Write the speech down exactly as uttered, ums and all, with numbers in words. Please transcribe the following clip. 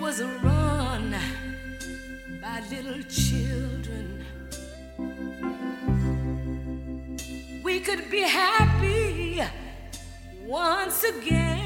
was run by little children, we could be happy once again.